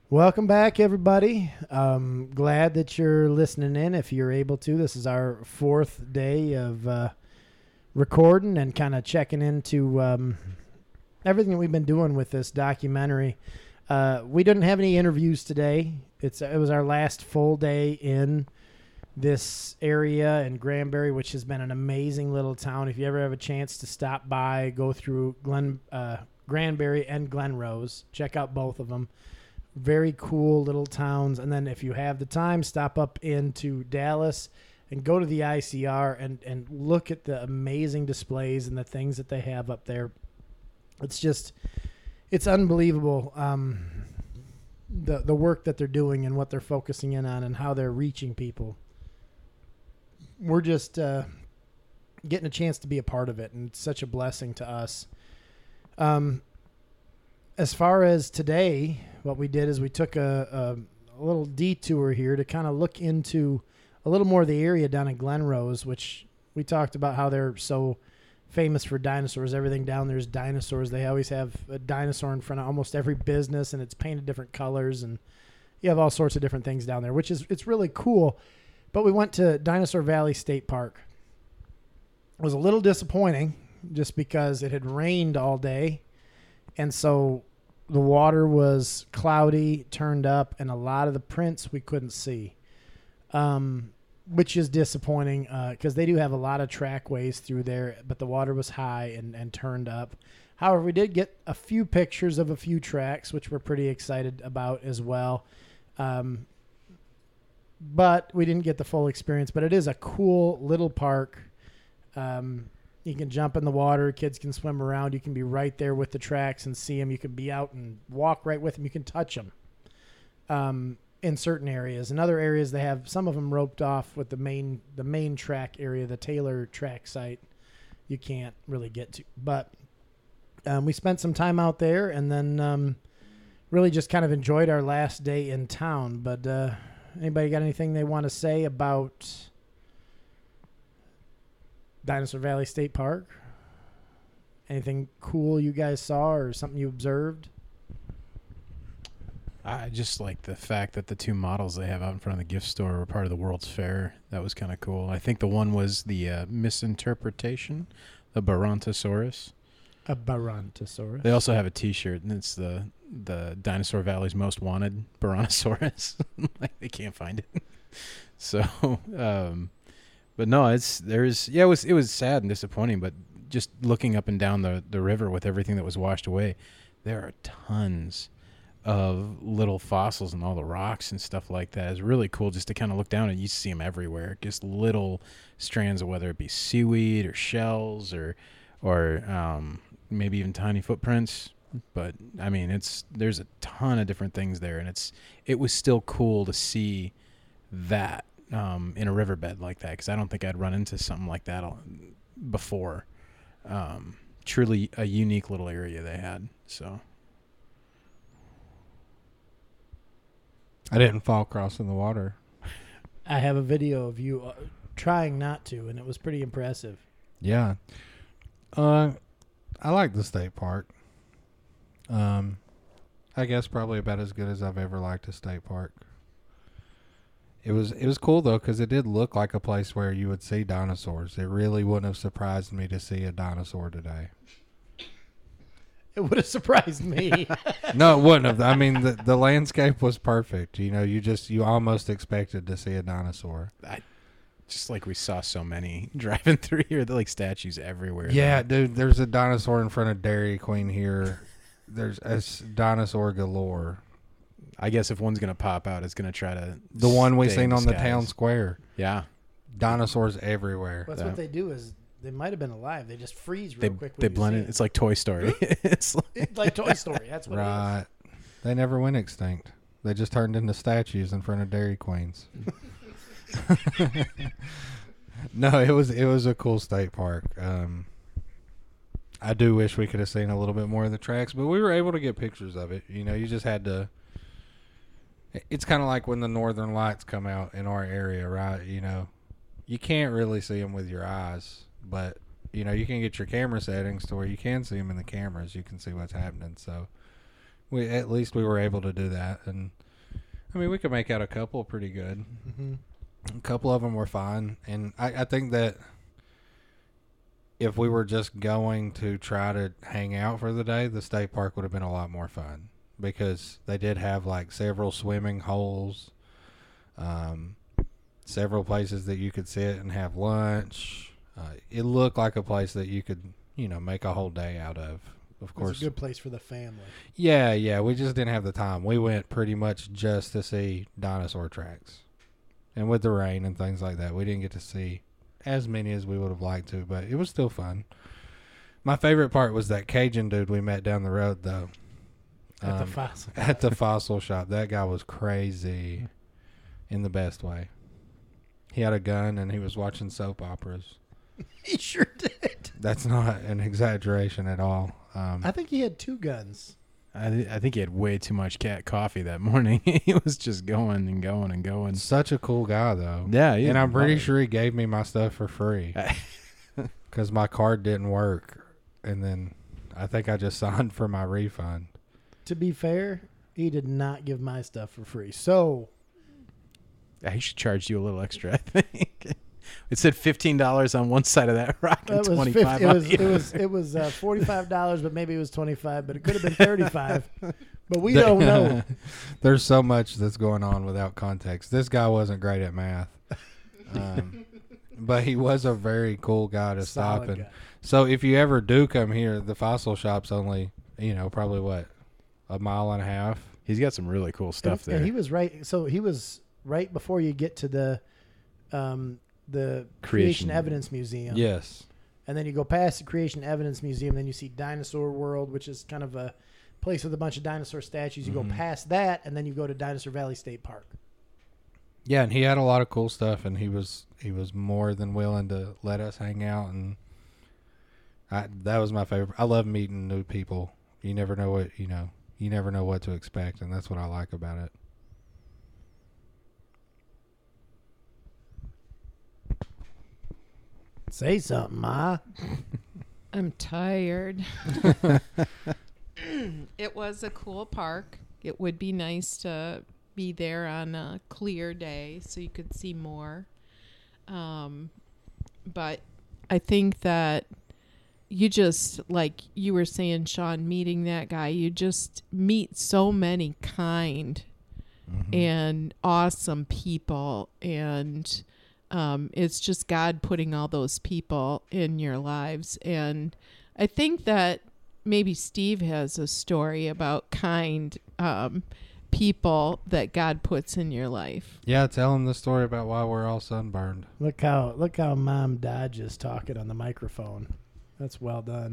Welcome back, everybody. Glad that you're listening in. If you're able to, this is our fourth day of recording and kind of checking into everything that we've been doing with this documentary. We didn't have any interviews today. It was our last full day in this area in Granbury, which has been an amazing little town. If you ever have a chance to stop by, go through Granbury and Glenrose, check out both of them. Very cool little towns. And then if you have the time, stop up into Dallas and go to the ICR and look at the amazing displays and the things that they have up there. It's unbelievable, the work that they're doing and what they're focusing in on and how they're reaching people. We're just getting a chance to be a part of it, and it's such a blessing to us. As far as today, what we did is we took a little detour here to kind of look into a little more of the area down in Glenrose, which we talked about how they're so famous for dinosaurs. Everything down there is dinosaurs. They always have a dinosaur in front of almost every business, and it's painted different colors, and you have all sorts of different things down there, it's really cool. But we went to Dinosaur Valley State Park. It was a little disappointing just because it had rained all day, and so the water was cloudy, turned up, and a lot of the prints we couldn't see, which is disappointing because they do have a lot of trackways through there, but the water was high and turned up. However, we did get a few pictures of a few tracks, which we're pretty excited about as well. But we didn't get the full experience, but it is a cool little park. You can jump in the water. Kids can swim around. You can be right there with the tracks and see them. You can be out and walk right with them. You can touch them in certain areas. In other areas, they have some of them roped off with the main track area, the Taylor track site. You can't really get to. But we spent some time out there and then really just kind of enjoyed our last day in town. But anybody got anything they want to say about Dinosaur Valley State Park? Anything cool you guys saw or something you observed? I just like the fact that the two models they have out in front of the gift store were part of the World's Fair. That was kind of cool. I think the one was the misinterpretation, the Barontosaurus. A Barontosaurus. They also have a T-shirt, and it's the Dinosaur Valley's most wanted Barontosaurus. Like they can't find it. So, but no, it was sad and disappointing. But just looking up and down the river with everything that was washed away, there are tons of little fossils and all the rocks and stuff like that. It's really cool just to kind of look down and you see them everywhere. Just little strands of whether it be seaweed or shells or maybe even tiny footprints. But I mean, there's a ton of different things there, and it was still cool to see that in a riverbed like that, because I don't think I'd run into something like that before. Truly a unique little area they had. So I didn't fall across in the water. I have a video of you trying not to, and it was pretty impressive. Yeah. I like the state park. I guess probably about as good as I've ever liked a state park. It was cool though, because it did look like a place where you would see dinosaurs. It really wouldn't have surprised me to see a dinosaur today. It would have surprised me. No, it wouldn't have. I mean, the landscape was perfect. You know, you almost expected to see a dinosaur. Just like we saw so many driving through here, they're like statues everywhere. Yeah, dude, there's a dinosaur in front of Dairy Queen here. There's a dinosaur galore. I guess if one's going to pop out, it's going to try to... The one we seen on the town square. Yeah. Dinosaurs everywhere. That's what they do is they might have been alive. They just freeze real quick. They blend it. It's like Toy Story. It's like Toy Story. That's what it is. They never went extinct. They just turned into statues in front of Dairy Queens. No, it was a cool state park. I do wish we could have seen a little bit more of the tracks, but we were able to get pictures of it. You know, you just had to. It's kind of like when the Northern Lights come out in our area, right? You know, you can't really see them with your eyes, but you know, you can get your camera settings to where you can see them in the cameras. You can see what's happening. So at least we were able to do that. And I mean, we could make out a couple pretty good. Mm-hmm. A couple of them were fine, and I think that if we were just going to try to hang out for the day, the state park would have been a lot more fun, because they did have like several swimming holes, several places that you could sit and have lunch. It looked like a place that you could, make a whole day out of. Of course, It's a good place for the family. Yeah. We just didn't have the time. We went pretty much just to see dinosaur tracks. And with the rain and things like that, we didn't get to see as many as we would have liked to, but it was still fun. My favorite part was that Cajun dude we met down the road, though. At the fossil. At the fossil shop. That guy was crazy in the best way. He had a gun and he was watching soap operas. He sure did. That's not an exaggeration at all. I think he had 2 guns. I think he had way too much cat coffee that morning. He was just going and going and going. Such a cool guy, though. Yeah, and I'm pretty sure he gave me my stuff for free because my card didn't work. And then I think I just signed for my refund. To be fair, he did not give my stuff for free. So he should charge you a little extra, I think. It said $15 on one side of that rock and $25 on the other. It was $45, but maybe it was $25, but it could have been $35. But we don't know. There's so much that's going on without context. This guy wasn't great at math, but he was a very cool guy to stop. And so if you ever do come here, the fossil shop's only, probably what, a mile and a half. He's got some really cool stuff there. And he was right. So he was right before you get to the Creation Evidence Museum. Yes. And then you go past the Creation Evidence Museum, then you see Dinosaur World, which is kind of a place with a bunch of dinosaur statues. You go past that, and then you go to Dinosaur Valley State Park. Yeah, and he had a lot of cool stuff, and he was more than willing to let us hang out, and that was my favorite. I love meeting new people. You never know what you never know what to expect, and that's what I like about it. Say something, Ma. I'm tired. It was a cool park. It would be nice to be there on a clear day so you could see more. But I think that you just, like you were saying, Sean, meeting that guy, you just meet so many kind and awesome people, and it's just God putting all those people in your lives. And I think that maybe Steve has a story about kind people that God puts in your life. Yeah, tell him the story about why we're all sunburned. Look how Mom Dodge is talking on the microphone. That's well done.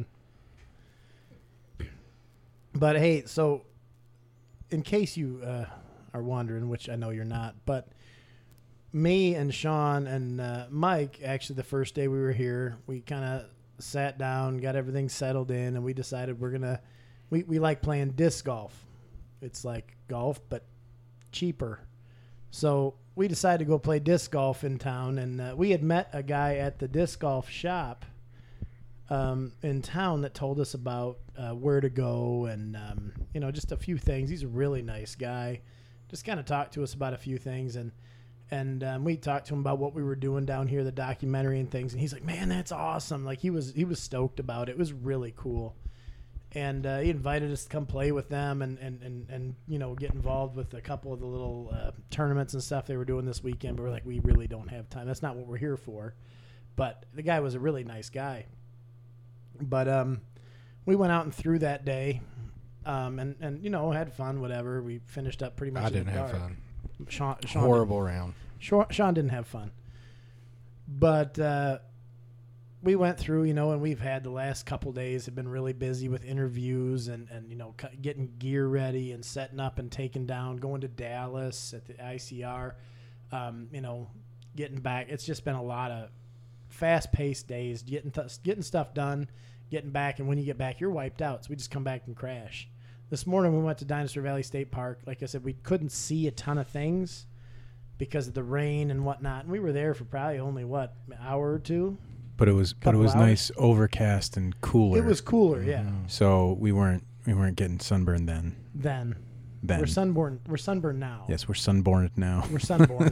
But hey, so in case you are wondering, which I know you're not, but me and Sean and Mike, actually the first day we were here, we kind of sat down, got everything settled in, and we decided we like playing disc golf. It's like golf, but cheaper. So we decided to go play disc golf in town, and we had met a guy at the disc golf shop in town that told us about where to go and, just a few things. He's a really nice guy. Just kind of talked to us about a few things, and we talked to him about what we were doing down here, the documentary and things. And he's like, "Man, that's awesome!" Like he was stoked about it. It was really cool. And he invited us to come play with them and get involved with a couple of the little tournaments and stuff they were doing this weekend. But we're like, we really don't have time. That's not what we're here for. But the guy was a really nice guy. But we went out and threw that day, and had fun. Whatever. We finished up pretty much. I didn't have fun. Sean Horrible round. Sean didn't have fun. But we went through, and we've had the last couple days have been really busy with interviews and getting gear ready and setting up and taking down, going to Dallas at the ICR, getting back. It's just been a lot of fast-paced days, getting stuff done, getting back, and when you get back, you're wiped out. So we just come back and crash. This morning we went to Dinosaur Valley State Park. Like I said, we couldn't see a ton of things because of the rain and whatnot. And we were there for probably only an hour or two. But it was Couple hours. Nice, overcast and cooler. It was cooler, yeah. So we weren't We weren't getting sunburned then. Then. Then. We're sunburned. We're sunburned now. Yes, we're sunborn now. We're sunborn.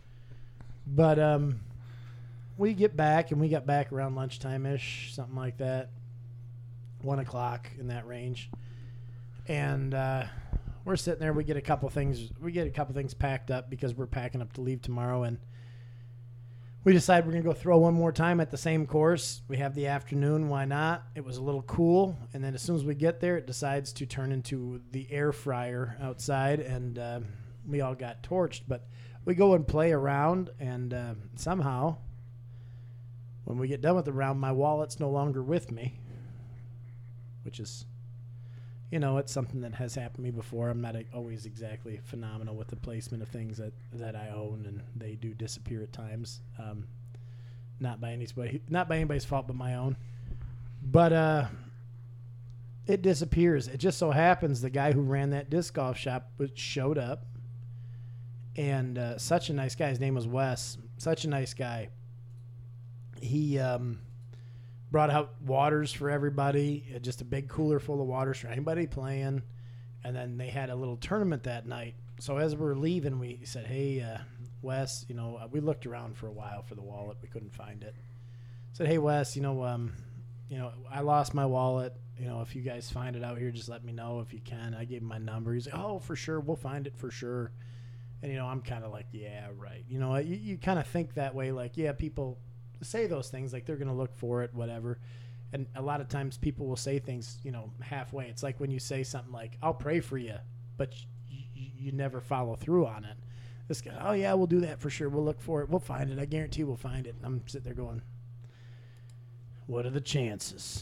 But we get back, and we got back around lunchtime-ish, something like that. 1 o'clock in that range. And we're sitting there. We get a couple things packed up because we're packing up to leave tomorrow, and we decide we're going to go throw one more time at the same course. We have the afternoon. Why not? It was a little cool. And then as soon as we get there, it decides to turn into the air fryer outside, and we all got torched. But we go and play around, and somehow, when we get done with the round, my wallet's no longer with me, which is, it's something that has happened to me before. I'm not always exactly phenomenal with the placement of things that I own, and they do disappear at times. Not by anybody's fault but my own. But it disappears. It just so happens the guy who ran that disc golf shop showed up, and such a nice guy. His name was Wes. Such a nice guy. He brought out waters for everybody, just a big cooler full of waters for anybody playing. And then they had a little tournament that night. So as we were leaving, we said, hey, Wes, we looked around for a while for the wallet. We couldn't find it. Said, hey, Wes, I lost my wallet. If you guys find it out here, just let me know if you can. I gave him my number. He's like, oh, for sure. We'll find it for sure. And, I'm kind of like, yeah, right. You kind of think that way. Like, yeah, people say those things like they're going to look for it, whatever. And a lot of times people will say things, halfway. It's like when you say something like, I'll pray for you, but you never follow through on it. This guy, oh yeah, we'll do that for sure. We'll look for it. We'll find it. I guarantee we'll find it. And I'm sitting there going, what are the chances?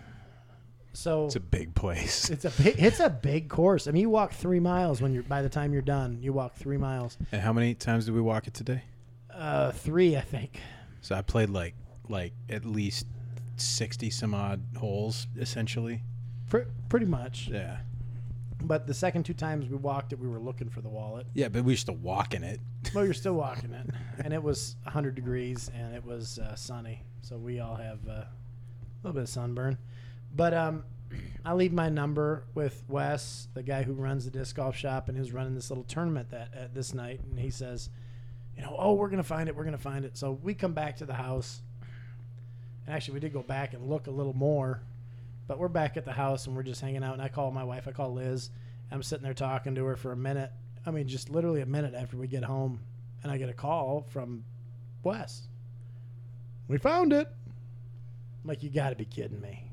So it's a big place. It's a big course. I mean, you walk 3 miles by the time you're done. You walk 3 miles. And how many times did we walk it today? 3, I think. So I played like at least 60 some odd holes, essentially. Pretty much. Yeah. But the second 2 times we walked it, we were looking for the wallet. Yeah, but we were still walking it. Well, you're still walking it. And it was 100 degrees, and it was sunny. So we all have a little bit of sunburn. But I leave my number with Wes, the guy who runs the disc golf shop, and who's running this little tournament this night. And he says, we're going to find it. We're going to find it. So we come back to the house. And actually, we did go back and look a little more. But we're back at the house, and we're just hanging out. And I call my wife. I call Liz. I'm sitting there talking to her for a minute. I mean, just literally a minute after we get home. And I get a call from Wes. We found it. I'm like, you got to be kidding me.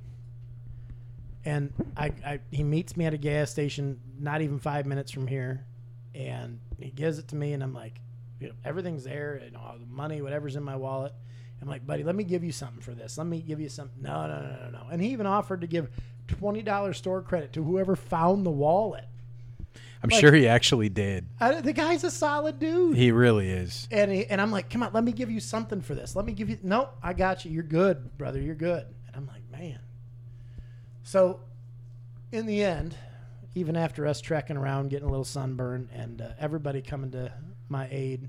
And he meets me at a gas station not even 5 minutes from here. And he gives it to me, and I'm like, everything's there, all the money, whatever's in my wallet. I'm like, buddy, let me give you something for this. Let me give you something. No. And he even offered to give $20 store credit to whoever found the wallet. I'm sure he actually did. The guy's a solid dude. He really is. And I'm like, come on, let me give you something for this. Let me give you. No, I got you. You're good, brother. You're good. And I'm like, man. So in the end, even after us trekking around, getting a little sunburn, and everybody coming to my aid,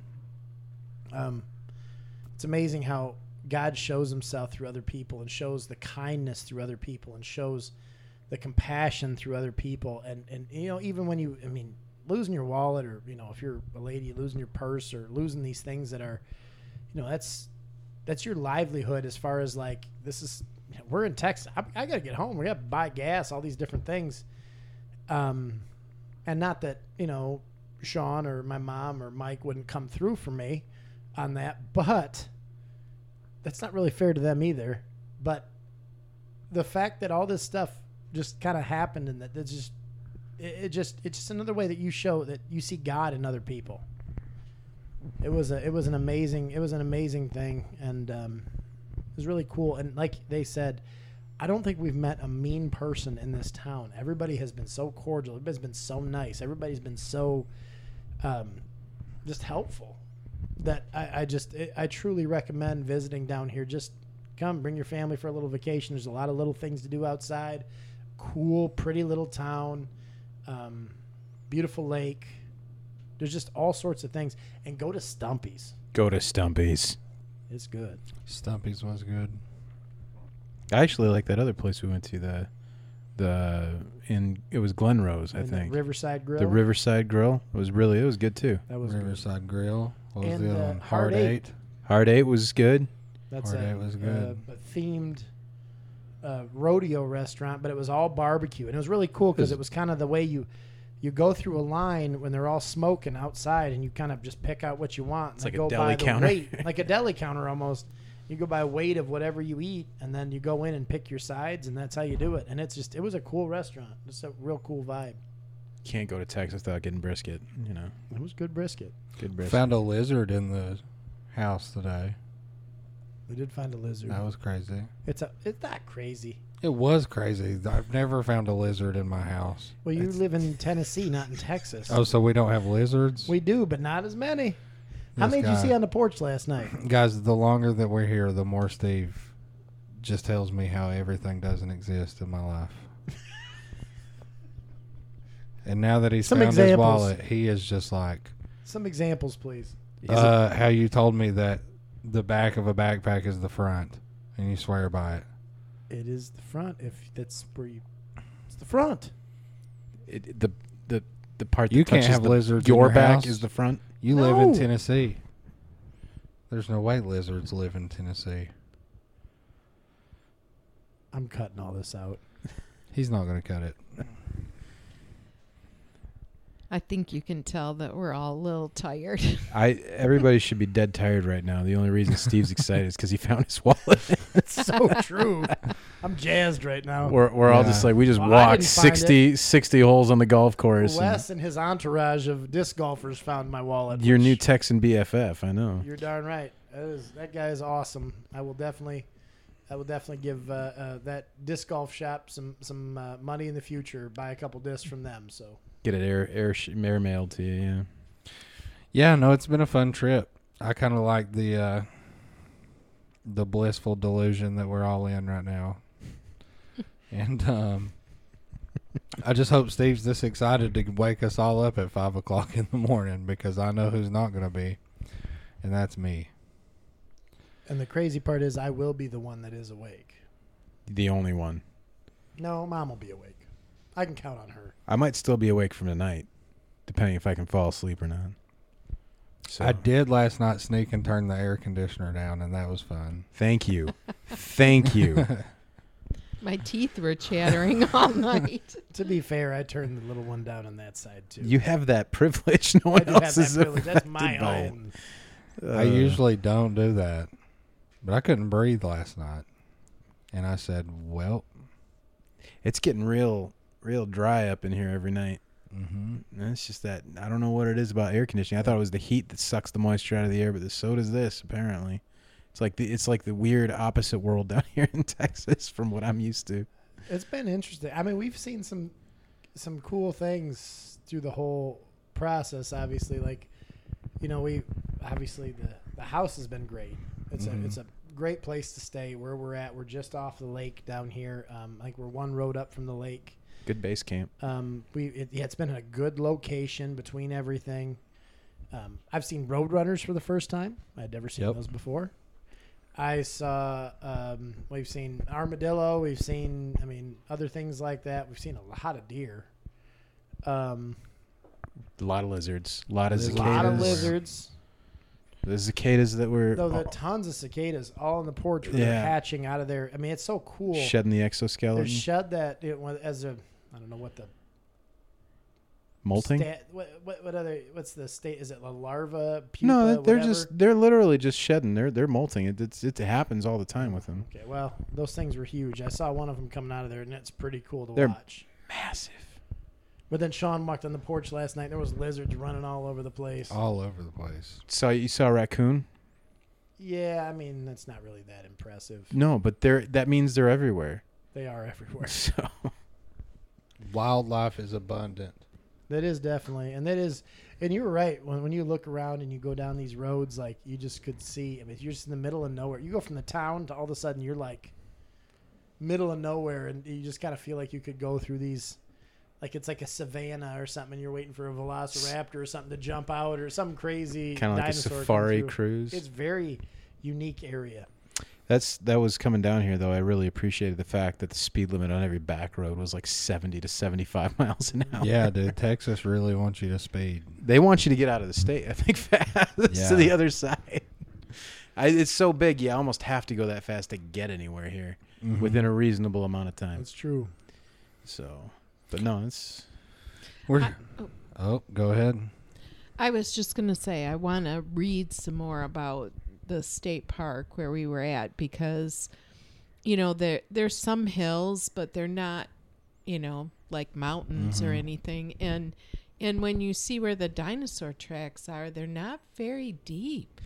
it's amazing how God shows himself through other people, and shows the kindness through other people, and shows the compassion through other people. And even when losing your wallet, or, if you're a lady, losing your purse, or losing these things that are, that's your livelihood, as far as like, we're in Texas. I got to get home. We got to buy gas, all these different things. And not that, Sean or my mom or Mike wouldn't come through for me on that, but that's not really fair to them either. But the fact that all this stuff just kind of happened, and it's just another way that you show that you see God in other people. It was an amazing thing, and it was really cool. And like they said, I don't think we've met a mean person in this town. Everybody has been so cordial. Everybody's been so nice. Everybody's been so just helpful, that I truly recommend visiting down here. Just come, bring your family for a little vacation. There's a lot of little things to do outside. Cool, pretty little town, beautiful lake. There's just all sorts of things. And go to Stumpy's. Go to Stumpy's. It's good. Stumpy's was good. I actually like that other place we went to, the It was Glen Rose, I And the think. Riverside Grill. The Riverside Grill it was good too. That was good. Riverside Grill. What was And, the other one? Hard Hard Eight. Eight. Hard 8 was good. That's Hard a, Eight was good. a themed rodeo restaurant, but it was all barbecue, and it was really cool because it was kind of the way you go through a line when they're all smoking outside, and you kind of just pick out what you want. It's and like a go deli by the counter. weight, like a deli counter almost. You go by weight of whatever you eat, and then you go in and pick your sides, and that's how you do it. And it was a cool restaurant. It's a real cool vibe. Can't go to Texas without getting brisket. You know, It was good brisket. good brisket. Found a lizard in the house today. We did find a lizard. That was crazy. It's not crazy. It was crazy. I've never found a lizard in my house. Well, you live in Tennessee, not in Texas. Oh, so we don't have lizards? We do, but not as many. How This many did you guy- see on the porch last night? Guys, the longer that we're here, the more Steve just tells me how everything doesn't exist in my life. And now that he's Some found his examples. wallet, he is just like, Some examples, please. how you told me that the back of a backpack is the front, and you swear by it. It is the front. If that's where you, it's the front. The part that You can't touches have lizards in your your back house. is the front. You live in No. Tennessee. There's no way lizards live in Tennessee. I'm cutting all this out. He's not going to cut it. I think you can tell that we're all a little tired. Everybody should be dead tired right now. The only reason Steve's excited is because he found his wallet. It's so true. I'm jazzed right now. We're all just Yeah. like we just Well, I walked didn't find 60 holes on the golf course. Wes and his entourage of disc golfers found my wallet. Your which- new Texan BFF, I know. You're darn right. That guy is awesome. I will definitely give that disc golf shop some money in the future. Buy a couple discs from them. So Get it air mailed to you. Yeah. Yeah, no, it's been a fun trip. I kind of like the blissful delusion that we're all in right now. And I just hope Steve's this excited to wake us all up at 5 o'clock in the morning, because I know who's not going to be, and that's me. and the crazy part is I will be the one that is awake. The only one. No, Mom will be awake. I can count on her. I might still be awake from tonight, depending if I can fall asleep or not. So I did last night sneak and turn the air conditioner down, and that was fun. thank you. Thank you. My teeth were chattering all night. To be fair, I turned the little one down on that side too. You have that privilege. No I one do have else that is privilege. That's my affected by it. own. I usually don't do that, but I couldn't breathe last night, and I said, well, It's getting real dry up in here every night. mm-hmm. And it's just that I don't know what it is about air conditioning. I thought it was the heat that sucks the moisture out of the air, but so does this apparently. It's like the weird opposite world down here in Texas from what I'm used to. It's been interesting. I mean, we've seen some cool things through the whole process. Obviously, like, you know, the house has been great. It's a great place to stay where we're at. We're just off the lake down here. Like we're one road up from the lake. Good base camp. It's been a good location between everything. I've seen Roadrunners for the first time. I'd never seen Yep. those before. I saw, we've seen armadillo. We've seen, other things like that. We've seen a lot of deer. A lot of lizards. A lot of There's cicadas. A lot of Cicadas. lizards. The cicadas that were Though the tons of cicadas all on the porch where Yeah. they're hatching out of there. I mean, it's so cool. shedding the They're exoskeleton. shed that as a, I don't know what the Molting? what's the state? Is it a larva? Pupa, No, whatever? they're literally just shedding. They're molting. It happens all the time with them. Okay, well, those things were huge. I saw one of them coming out of there, and it's pretty cool to They're watch. Massive. But then Sean walked on the porch last night, and there was lizards running all over the place. all over the place. So you saw a raccoon? Yeah, that's not really that impressive. No, but that means they're everywhere. They are everywhere. So Wildlife is abundant. That is definitely, and you were right. When you look around and you go down these roads, like you just could see. You're just in the middle of nowhere. You go from the town to all of a sudden you're like middle of nowhere, and you just kind of feel like you could go through these, like it's like a savanna or something. And you're waiting for a velociraptor or something to jump out or some crazy kind of like a dinosaur come safari through. cruise. It's very unique area. That was coming down here, though. I really appreciated the fact that the speed limit on every back road was like 70 to 75 miles an hour. Yeah, dude. Texas really wants you to speed. They want you to get out of the state, I think, fast to the other side. It's so big, you almost have to go that fast to get anywhere here within a reasonable amount of time. That's true. So, but no, it's... Go ahead. I was just going to say, I want to read some more about the state park where we were at, because, you know, there's some hills, but they're not, you know, like mountains or anything. And when you see where the dinosaur tracks are, they're not very deep.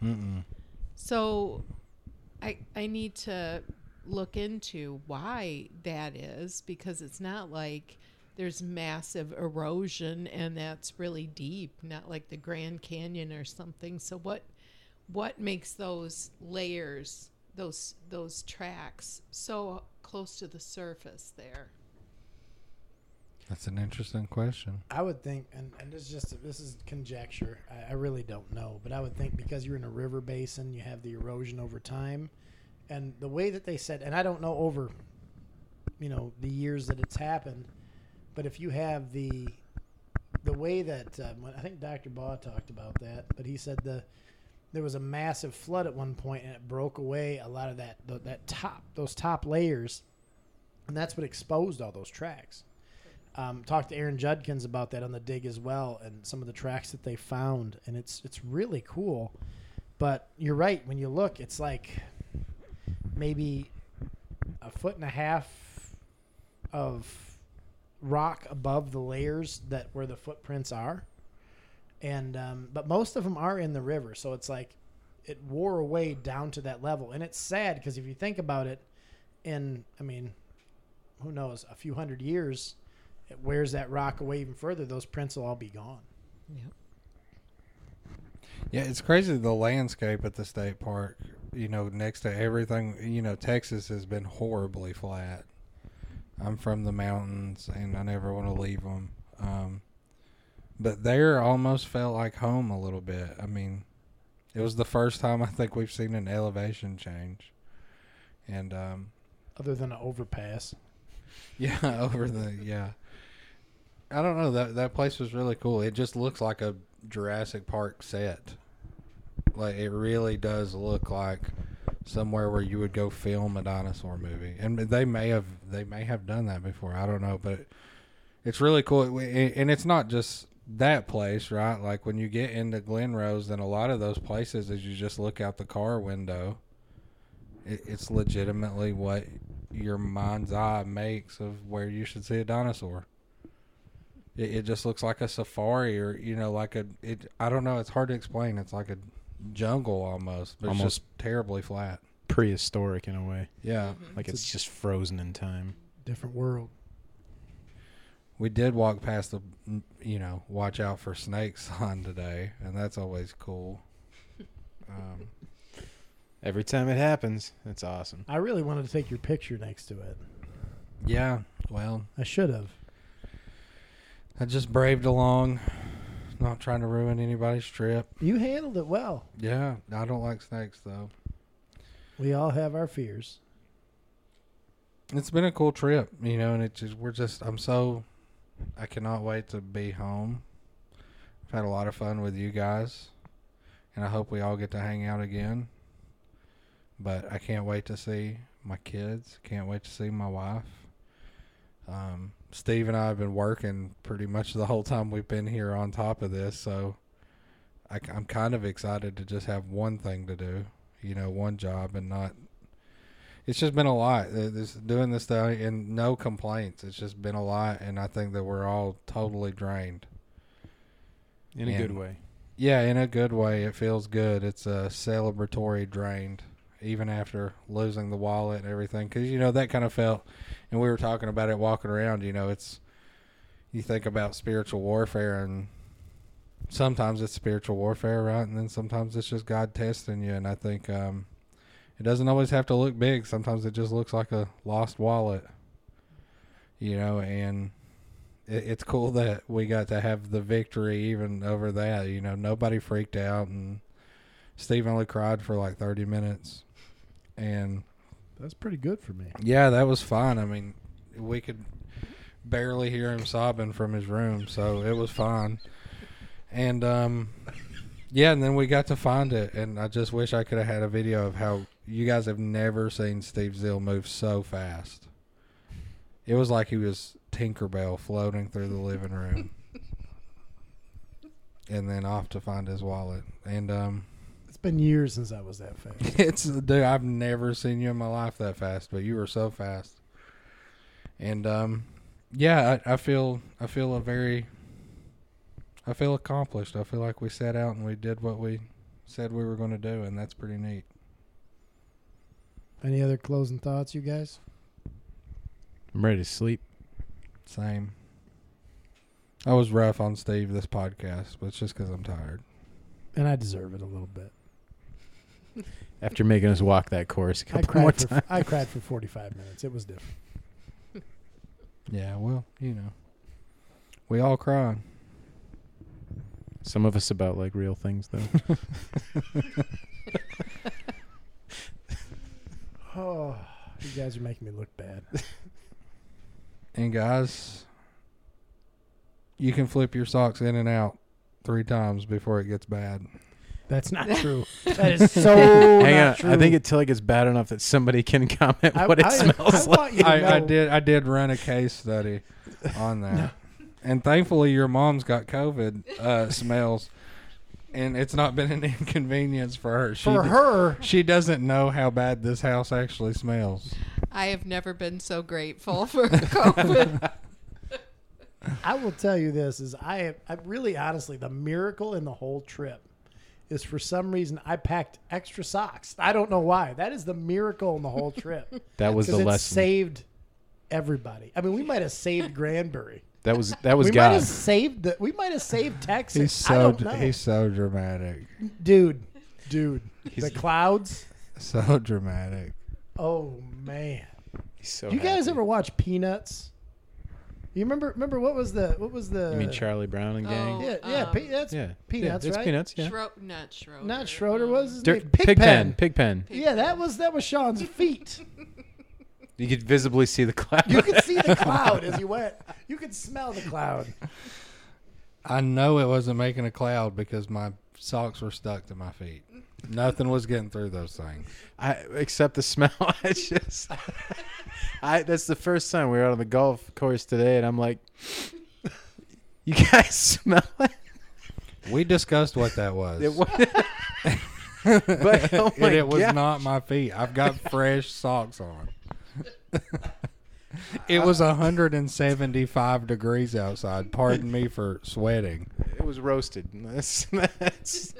So I need to look into why that is, because it's not like there's massive erosion and that's really deep, not like the Grand Canyon or something. So what makes those layers, those tracks so close to the surface there? That's an interesting question. I would think, and this is conjecture. I really don't know, but I would think because you're in a river basin, you have the erosion over time, and the way that they said, and I don't know over, you know, the years that it's happened, but if you have the way that I think Dr. Baugh talked about that, but he said there was a massive flood at one point and it broke away a lot of those top layers, and that's what exposed all those tracks. Talked to Aaron Judkins about that on the dig as well, and some of the tracks that they found, and it's really cool. But you're right, when you look, it's like maybe 1.5 feet of rock above the layers where the footprints are, and but most of them are in the river, so it's like it wore away down to that level. And it's sad because if you think about it, who knows, a few hundred years, it wears that rock away even further, those prints will all be gone. Yep. Yeah, it's crazy, the landscape at the state park, you know, next to everything. You know, Texas has been horribly flat. I'm from the mountains, and I never want to leave them. But there almost felt like home a little bit. I mean, it was the first time I think we've seen an elevation change. And other than an overpass. Yeah, I don't know, that place was really cool. It just looks like a Jurassic Park set. Like, it really does look like somewhere where you would go film a dinosaur movie. And they may have done that before. I don't know, but it's really cool. And it's not just that place, right? Like, when you get into Glen Rose, and a lot of those places, as you just look out the car window, it's legitimately what your mind's eye makes of where you should see a dinosaur. It just looks like a safari, or, you know, I don't know, it's hard to explain. It's like a jungle almost, but it's just terribly flat. Prehistoric in a way. Yeah. Like it's just frozen in time. Different world. We did walk past the, you know, watch out for snakes sign today, and that's always cool. Every time it happens, it's awesome. I really wanted to take your picture next to it. Yeah, well, I should have. I just braved along, not trying to ruin anybody's trip. You handled it well. Yeah, I don't like snakes, though. We all have our fears. It's been a cool trip, you know, and I cannot wait to be home. I've had a lot of fun with you guys, and I hope we all get to hang out again. But I can't wait to see my kids. Can't wait to see my wife. Steve and I have been working pretty much the whole time we've been here on top of this, so I'm kind of excited to just have one thing to do, you know, one job, and not. It's just been a lot. Doing this thing, and no complaints. It's just been a lot, and I think that we're all totally drained. In a good way. Yeah, in a good way. It feels good. It's a celebratory drained, even after losing the wallet and everything. Because, you know, that kind of felt, and we were talking about it walking around, you know, you think about spiritual warfare, and sometimes it's spiritual warfare, right? And then sometimes it's just God testing you. And I think it doesn't always have to look big. Sometimes it just looks like a lost wallet, you know, and it's cool that we got to have the victory even over that. You know, nobody freaked out, and Steve only cried for like 30 minutes. And That's pretty good for me. yeah, that was fun. I mean, we could barely hear him sobbing from his room, so it was fun. And yeah, and then we got to find it, and I just wish I could have had a video of how you guys have never seen Steve Zill move so fast. It was like he was Tinkerbell floating through the living room. And then off to find his wallet. And It's been years since I was that fast. dude, I've never seen you in my life that fast, but you were so fast. And yeah, I feel accomplished. I feel like we set out and we did what we said we were going to do, and that's pretty neat. Any other closing thoughts, you guys? I'm ready to sleep. Same. I was rough on Steve this podcast, but it's just because I'm tired. And I deserve it a little bit. After making us walk that course a I couple more cried, times. I cried for 45 minutes. It was different. Yeah, well, you know, we all cry. Some of us about like real things though. Oh, you guys are making me look bad. And guys, you can flip your socks in and out 3 times before it gets bad. That's not true. That is so Hang not on, true. I think it till it gets bad enough that somebody can comment what it smells like. want you to know. I did run a case study on that. And thankfully your mom's got COVID smells, and it's not been an inconvenience for her. For her, She doesn't know how bad this house actually smells. I have never been so grateful for COVID. I will tell you this: is I really honestly the miracle in the whole trip is for some reason I packed extra socks. I don't know why. That is the miracle in the whole trip. That was the 'Cause it lesson. saved everybody. I mean, we might have saved Granbury. That was We might God. have saved we might have saved Texas. He's I so don't know. he's so dramatic. Dude, the clouds. So dramatic. Oh man. He's so You guys happy. ever watch Peanuts? You remember what was the You mean Charlie Brown and gang? Yeah, that's Yeah, Peanuts, it's right? Peanuts. Yeah. Not Schroeder. Not Schroeder was his Dirt, name? Pigpen. Pigpen. Yeah, that was Sean's feet. You could visibly see the cloud. You could see the cloud as you went. You could smell the cloud. I know it wasn't making a cloud because my socks were stuck to my feet. Nothing was getting through those things. Except the smell. That's the first time we were out on the golf course today, and I'm like, you guys smell it? We discussed what that was. But oh my And it was God. not my feet. I've got fresh socks on. It was 175 degrees outside. Pardon me for sweating. It was roasted. That's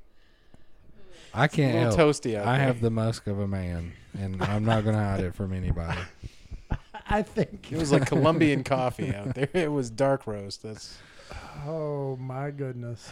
I can't a little help. toasty out I there. have the musk of a man, and I'm not going to hide it from anybody. I think. It was like Colombian coffee out there. It was dark roast. That's Oh my goodness.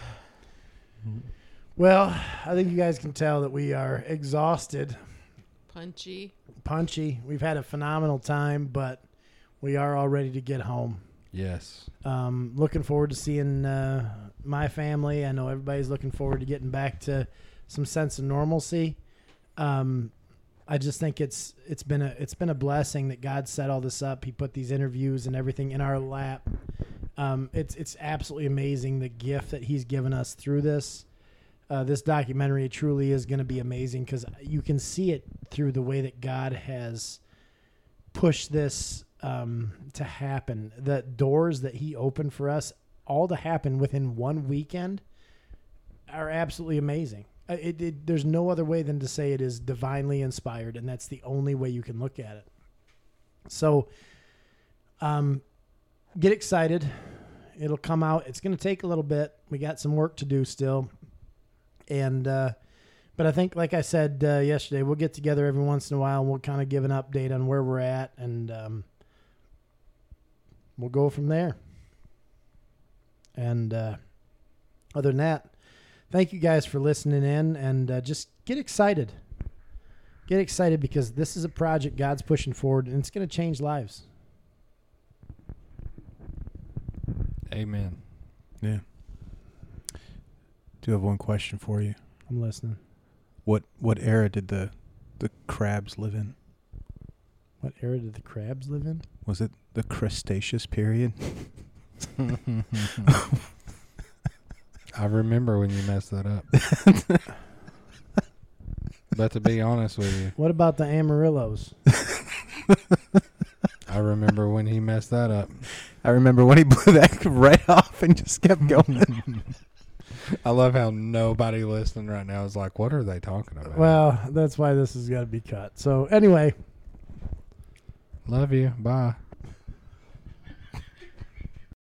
Well, I think you guys can tell that we are exhausted, punchy. We've had a phenomenal time, but we are all ready to get home. Yes. Looking forward to seeing my family. I know everybody's looking forward to getting back to some sense of normalcy. I just think it's been a blessing that God set all this up. He put these interviews and everything in our lap. It's absolutely amazing the gift that He's given us through this. This documentary truly is going to be amazing because you can see it through the way that God has pushed this to happen. The doors that He opened for us, all to happen within one weekend, are absolutely amazing. There's no other way than to say it is divinely inspired, and that's the only way you can look at it. So, get excited. It'll come out. It's going to take a little bit. We got some work to do still. And, but I think, like I said yesterday, we'll get together every once in a while and we'll kind of give an update on where we're at, and we'll go from there. And other than that, thank you guys for listening in, and just get excited. Get excited because this is a project God's pushing forward, and it's going to change lives. Amen. yeah. Do have one question for you. I'm listening. What era did the the crabs live in? What era did the crabs live in? Was it the Cretaceous period? I remember when you messed that up. But to be honest with you, What about the Amarillos? I remember when he messed that up. I remember when he blew that right off and just kept going. I love how nobody listening right now is like, what are they talking about? Well, that's why this has got to be cut. So anyway. Love you. Bye.